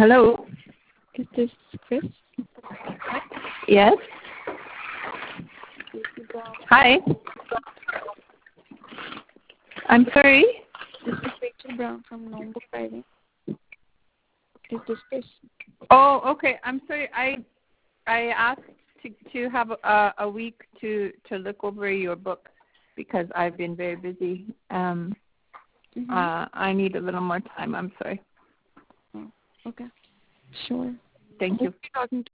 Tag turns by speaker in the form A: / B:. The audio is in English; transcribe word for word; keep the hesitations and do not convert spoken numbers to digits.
A: Hello.
B: Is this Chris?
A: Yes. Hi. I'm sorry.
B: This is Rachel Brown from Gnome Book Writing. Is this Chris?
A: Oh, okay. I'm sorry. I I asked to to have a, a week to to look over your book because I've been very busy. Um,
B: Mm-hmm.
A: uh, I need a little more time. I'm sorry.
B: Oh, okay. Sure.
A: Thank
B: Who
A: you.
B: are you talking to?